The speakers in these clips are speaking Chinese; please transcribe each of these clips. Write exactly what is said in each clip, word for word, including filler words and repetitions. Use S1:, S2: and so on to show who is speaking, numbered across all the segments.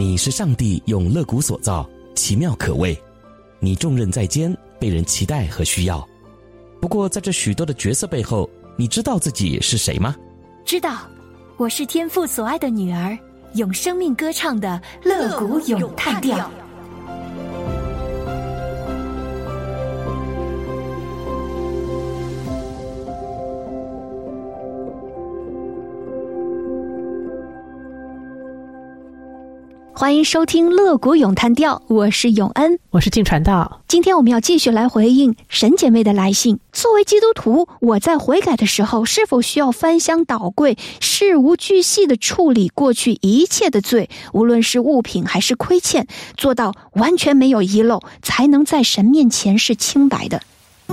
S1: 你是上帝用肋骨所造，奇妙可畏，你重任在肩，被人期待和需要。不过在这许多的角色背后，你知道自己是谁吗？
S2: 知道，我是天父所爱的女儿，用生命歌唱的肋骨咏叹调。欢迎收听肋骨咏叹调，我是永恩，
S3: 我是静传道。
S2: 今天我们要继续来回应神姐妹的来信。作为基督徒，我在悔改的时候，是否需要翻箱倒柜，事无巨细地处理过去一切的罪，无论是物品还是亏欠，做到完全没有遗漏，才能在神面前是清白的。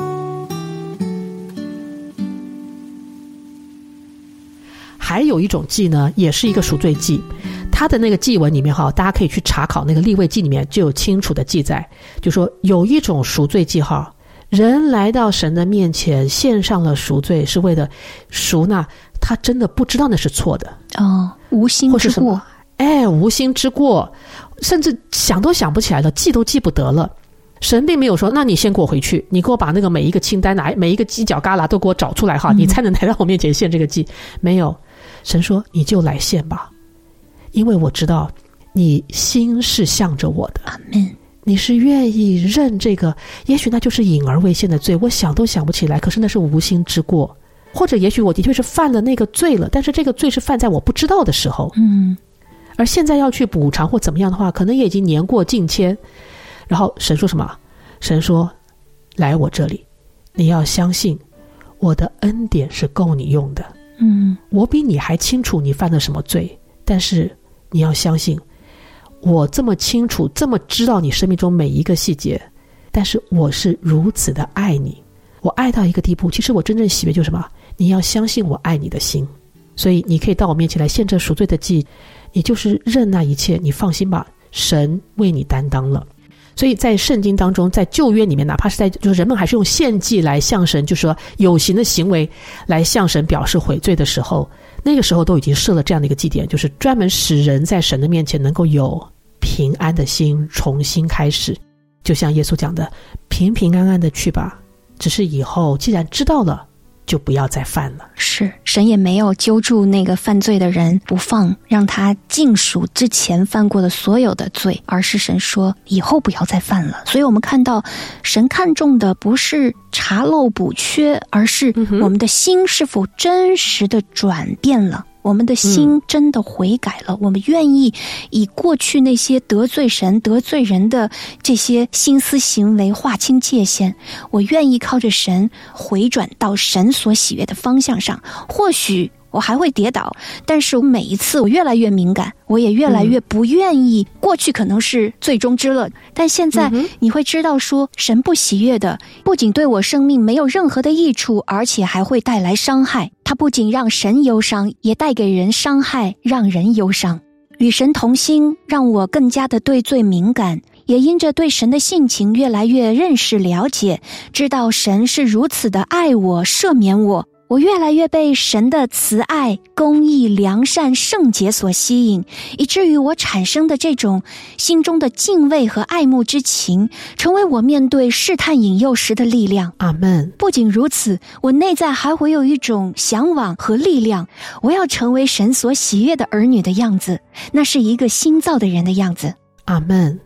S3: 还有一种祭呢，也是一个赎罪祭，他的那个祭文里面哈，大家可以去查考，那个利未记里面就有清楚的记载，就说有一种赎罪祭哈，人来到神的面前献上了赎罪，是为了赎那他真的不知道那是错的
S2: 哦，无心之过，
S3: 哎，无心之过，甚至想都想不起来了，记都记不得了。神并没有说，那你先给我回去，你给我把那个每一个清单拿，每一个犄角旮旯都给我找出来哈，嗯、你才能来到我面前献这个祭。没有，神说你就来献吧，因为我知道你心是向着我的，
S2: 阿们。
S3: 你是愿意认这个，也许那就是隐而未现的罪，我想都想不起来，可是那是无心之过，或者也许我的确是犯了那个罪了，但是这个罪是犯在我不知道的时候，
S2: 嗯，
S3: 而现在要去补偿或怎么样的话，可能也已经年过境迁。然后神说什么？神说，来我这里，你要相信我的恩典是够你用的。
S2: 嗯，
S3: 我比你还清楚你犯了什么罪，但是你要相信我这么清楚，这么知道你生命中每一个细节，但是我是如此的爱你，我爱到一个地步，其实我真正喜悦就是什么？你要相信我爱你的心。所以你可以到我面前来献这赎罪的祭，你就是认那一切，你放心吧，神为你担当了。所以在圣经当中，在旧约里面，哪怕是在就是人们还是用献祭来向神，就是说有形的行为来向神表示悔罪的时候，那个时候都已经设了这样的一个祭典，就是专门使人在神的面前能够有平安的心，重新开始。就像耶稣讲的，平平安安的去吧，只是以后既然知道了，就不要再犯了。
S2: 是，神也没有揪住那个犯罪的人不放，让他尽数之前犯过的所有的罪，而是神说以后不要再犯了。所以我们看到神看重的不是查漏补缺，而是我们的心是否真实的转变了，我们的心真的悔改了、嗯、我们愿意以过去那些得罪神得罪人的这些心思行为划清界限，我愿意靠着神回转到神所喜悦的方向上。或许我还会跌倒，但是每一次我越来越敏感，我也越来越不愿意、嗯、过去可能是最终之乐，但现在你会知道说，神不喜悦的不仅对我生命没有任何的益处，而且还会带来伤害。它不仅让神忧伤，也带给人伤害，让人忧伤。与神同心让我更加的对罪敏感，也因着对神的性情越来越认识了解，知道神是如此的爱我赦免我，我越来越被神的慈爱、公义、良善、圣洁所吸引，以至于我产生的这种心中的敬畏和爱慕之情，成为我面对试探引诱时的力量。
S3: 阿们。
S2: 不仅如此，我内在还会有一种向往和力量，我要成为神所喜悦的儿女的样子，那是一个新造的人的样子。
S3: 阿们。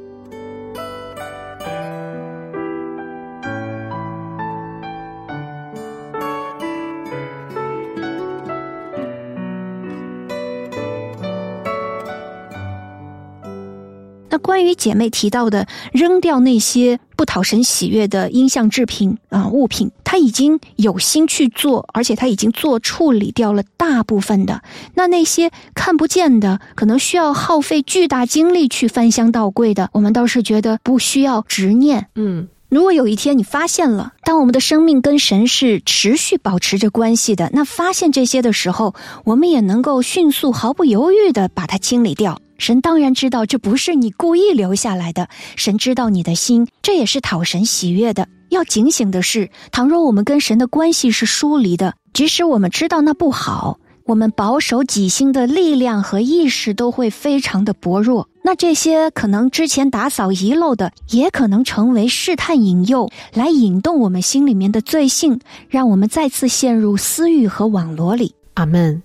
S2: 那关于姐妹提到的扔掉那些不讨神喜悦的音像制品啊、呃、物品，她已经有心去做，而且她已经做处理掉了大部分的。那那些看不见的，可能需要耗费巨大精力去翻箱倒柜的，我们倒是觉得不需要执念。
S3: 嗯。
S2: 如果有一天你发现了，当我们的生命跟神是持续保持着关系的，那发现这些的时候，我们也能够迅速毫不犹豫地把它清理掉。神当然知道这不是你故意留下来的，神知道你的心，这也是讨神喜悦的。要警醒的是，倘若我们跟神的关系是疏离的，即使我们知道那不好， 我们保守己心的力量和意识都会非常的薄弱。那这些可能之前打扫遗漏的，也可能成为试探引诱，来引动我们心里面的罪性，让我们再次陷入私欲和网罗里。
S3: 阿们。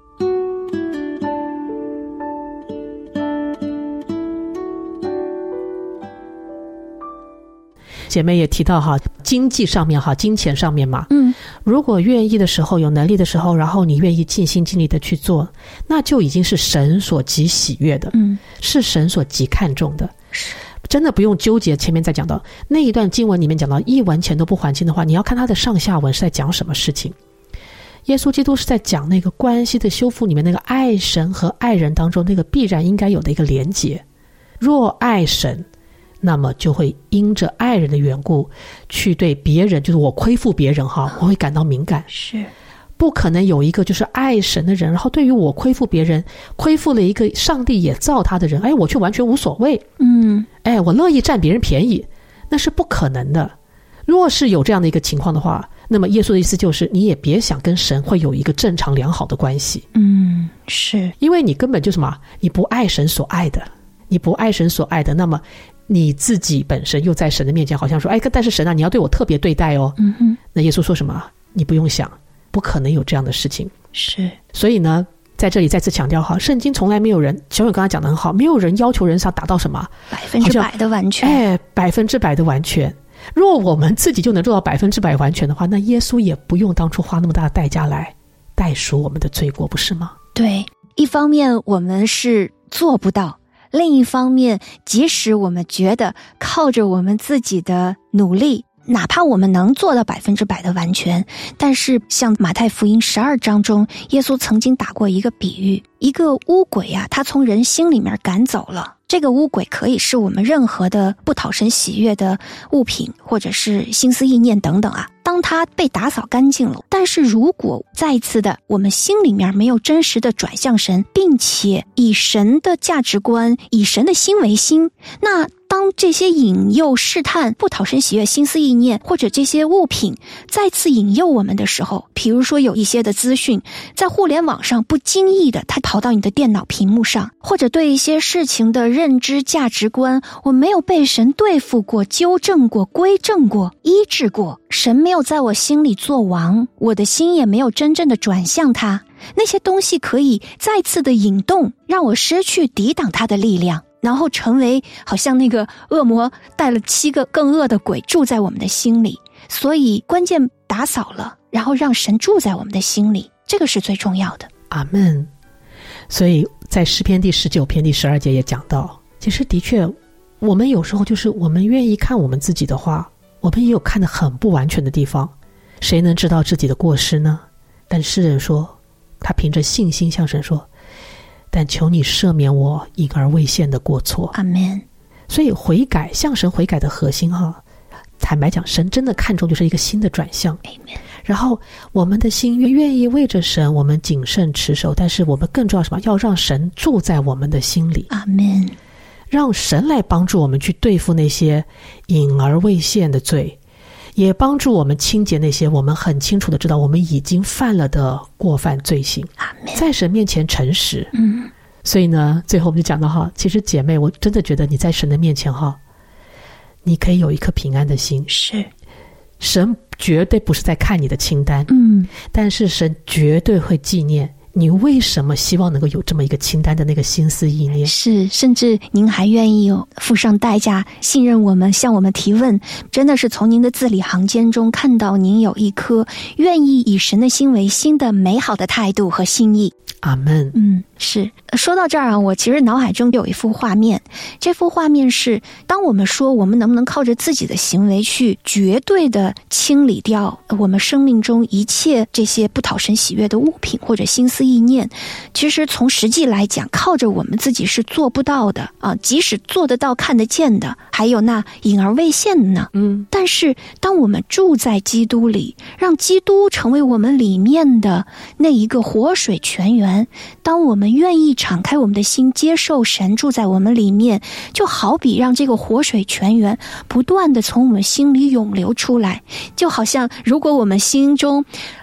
S3: 姐妹也提到哈，经济上面哈，金钱上面嘛，
S2: 嗯，
S3: 如果愿意的时候，有能力的时候，然后你愿意尽心尽力的去做，那就已经是神所极喜悦的，
S2: 嗯，
S3: 是神所极看重的。真的不用纠结前面在讲到那一段经文里面讲到一文钱都不还清的话，你要看它的上下文是在讲什么事情。耶稣基督是在讲那个关系的修复里面，那个爱神和爱人当中那个必然应该有的一个连结。若爱神，那么就会因着爱人的缘故去对别人，就是我亏负别人哈，我会感到敏感。
S2: 是
S3: 不可能有一个就是爱神的人，然后对于我亏负别人，亏负了一个上帝也造他的人，哎，我却完全无所谓，
S2: 嗯，
S3: 哎，我乐意占别人便宜，那是不可能的。若是有这样的一个情况的话，那么耶稣的意思就是你也别想跟神会有一个正常良好的关系。
S2: 嗯，是
S3: 因为你根本就什么，你不爱神所爱的，你不爱神所爱的，那么你自己本身又在神的面前好像说，哎，但是神啊，你要对我特别对待哦。
S2: 嗯哼，
S3: 那耶稣说什么？你不用想，不可能有这样的事情。
S2: 是，
S3: 所以呢，在这里再次强调哈，圣经从来没有人，小勇刚才讲得很好，没有人要求人是要达到什么
S2: 百分之百的完全，
S3: 哎，百分之百的完全。若我们自己就能做到百分之百完全的话，那耶稣也不用当初花那么大的代价来代赎我们的罪过，不是吗？
S2: 对，一方面我们是做不到，另一方面，即使我们觉得靠着我们自己的努力，哪怕我们能做到百分之百的完全，但是像马太福音十二章中，耶稣曾经打过一个比喻，一个污鬼啊，他从人心里面赶走了。这个污鬼可以是我们任何的不讨神喜悦的物品，或者是心思意念等等啊。当它被打扫干净了，但是如果再一次的我们心里面没有真实的转向神，并且以神的价值观，以神的心为心，那当这些引诱、试探、不讨神喜悦、心思意念，或者这些物品再次引诱我们的时候，比如说有一些的资讯在互联网上不经意的它跑到你的电脑屏幕上，或者对一些事情的认知价值观我没有被神对付过、纠正过、规正过、医治过，神没有在我心里做王，我的心也没有真正的转向他，那些东西可以再次的引动，让我失去抵挡他的力量，然后成为好像那个恶魔带了七个更恶的鬼住在我们的心里。所以关键打扫了，然后让神住在我们的心里，这个是最重要的。
S3: 阿们。所以在诗篇第十九篇第十二节也讲到，其实的确我们有时候就是我们愿意看我们自己的话，我们也有看得很不完全的地方，谁能知道自己的过失呢？但诗人说，他凭着信心向神说，但求你赦免我隐而未现的过错。
S2: 阿们。
S3: 所以悔改，向神悔改的核心哈，坦白讲，神真的看重就是一个心的转向。
S2: Amen。
S3: 然后我们的心愿意为着神，我们谨慎持守，但是我们更重要什么？要让神住在我们的心里。
S2: 阿们。
S3: 让神来帮助我们去对付那些隐而未现的罪，也帮助我们清洁那些我们很清楚的知道我们已经犯了的过犯罪行，在神面前诚实。
S2: 嗯，
S3: 所以呢，最后我们就讲到哈，其实姐妹，我真的觉得你在神的面前哈，你可以有一颗平安的心。
S2: 是，
S3: 神绝对不是在看你的清单，
S2: 嗯，
S3: 但是神绝对会纪念你为什么希望能够有这么一个清单的那个心思意念。
S2: 是，甚至您还愿意付上代价信任我们，向我们提问，真的是从您的字里行间中看到您有一颗愿意以神的心为心的美好的态度和心意。
S3: 阿们。
S2: 嗯，是。说到这儿啊，我其实脑海中有一幅画面，这幅画面是当我们说我们能不能靠着自己的行为去绝对的清理掉我们生命中一切这些不讨神喜悦的物品或者心思意念，其实从实际来讲，靠着我们自己是做不到的啊。即使做得到看得见的，还有那隐而未现的呢。
S3: 嗯，
S2: 但是当我们住在基督里，让基督成为我们里面的那一个活水泉源，当我们愿意敞开我们的心，接受神住在我们里面，就好比让这个活水泉源不断的从我们心里涌流出来，就好像如果我们心中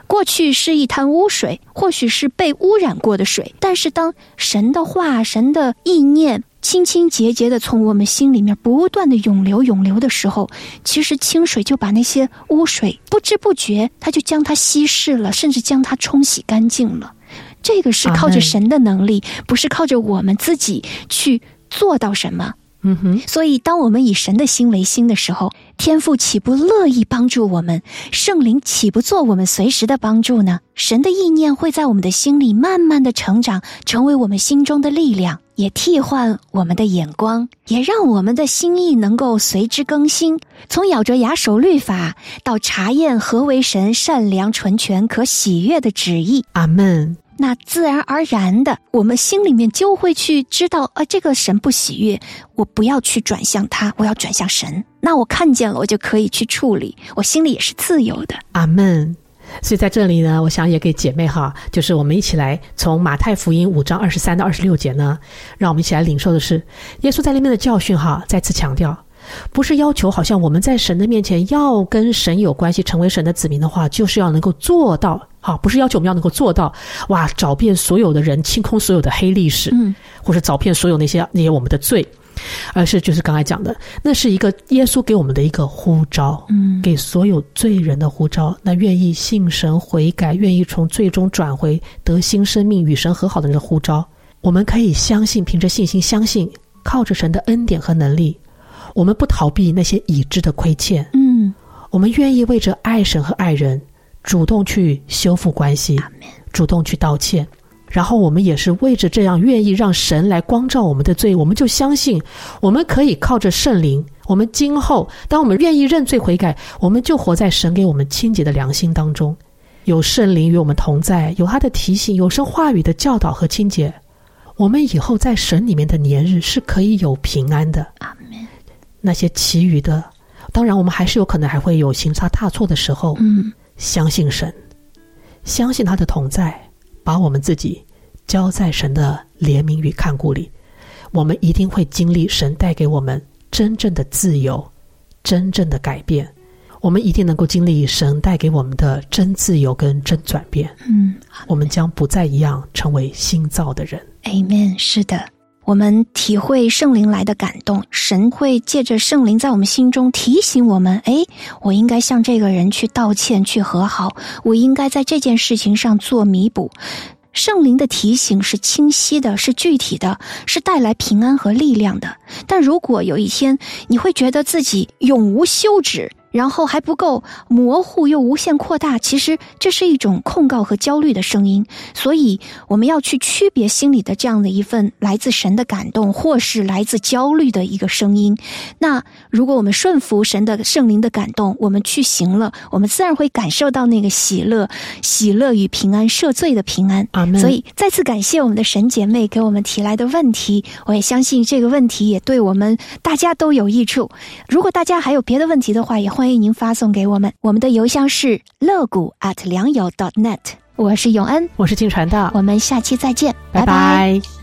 S2: 过去是一滩污水，或许是被污染过的水，但是当神的话、神的意念清清洁洁的从我们心里面不断的涌流涌流的时候，其实清水就把那些污水不知不觉它就将它稀释了，甚至将它冲洗干净了。这个是靠着神的能力，不是靠着我们自己去做到什么。
S3: 嗯哼，
S2: 所以当我们以神的心为心的时候，天父岂不乐意帮助我们？圣灵岂不做我们随时的帮助呢？神的意念会在我们的心里慢慢的成长，成为我们心中的力量，也替换我们的眼光，也让我们的心意能够随之更新，从咬着牙守律法到查验何为神善良纯全可喜悦的旨意。
S3: 阿们。
S2: 那自然而然的，我们心里面就会去知道，啊，这个神不喜悦，我不要去转向他，我要转向神。那我看见了，我就可以去处理，我心里也是自由的。
S3: 阿们。所以在这里呢，我想也给姐妹哈，就是我们一起来从马太福音五章二十三到二十六节呢，让我们一起来领受的是耶稣在里面的教训哈，再次强调，不是要求好像我们在神的面前要跟神有关系，成为神的子民的话，就是要能够做到。好，不是要求我们要能够做到哇，找遍所有的人，清空所有的黑历史，嗯，或者找遍所有那些那些我们的罪，而是就是刚才讲的，那是一个耶稣给我们的一个呼召，嗯，给所有罪人的呼召。那愿意信神悔改，愿意从罪中转回，得新生命，与神和好的人的呼召。我们可以相信，凭着信心相信，靠着神的恩典和能力，我们不逃避那些已知的亏欠，嗯，我们愿意为着爱神和爱人主动去修复关系，主动去道歉，然后我们也是为着这样愿意让神来光照我们的罪，我们就相信我们可以靠着圣灵，我们今后当我们愿意认罪悔改，我们就活在神给我们清洁的良心当中，有圣灵与我们同在，有他的提醒，有神话语的教导和清洁，我们以后在神里面的年日是可以有平安的。阿们。那些其余的，当然我们还是有可能还会有行差踏错的时候，嗯，相信神，相信他的同在，把我们自己交在神的怜悯与看顾里，我们一定会经历神带给我们真正的自由，真正的改变，我们一定能够经历神带给我们的真自由跟真转变。嗯，我们将不再一样，成为新造的人。
S2: Amen。 是的，我们体会圣灵来的感动，神会借着圣灵在我们心中提醒我们，诶，我应该向这个人去道歉，去和好，我应该在这件事情上做弥补。圣灵的提醒是清晰的，是具体的，是带来平安和力量的。但如果有一天你会觉得自己永无休止，然后还不够模糊又无限扩大，其实这是一种控告和焦虑的声音。所以我们要去区别心里的这样的一份来自神的感动，或是来自焦虑的一个声音。那如果我们顺服神的圣灵的感动，我们去行了，我们自然会感受到那个喜乐喜乐与平安，赦罪的平安。所以再次感谢我们的神姐妹给我们提来的问题，我也相信这个问题也对我们大家都有益处。如果大家还有别的问题的话，也欢迎您发送给我们，我们的邮箱是乐谷 at 良友 .net。 我是永恩，
S3: 我是金传道，
S2: 我们下期再见，
S3: 拜拜。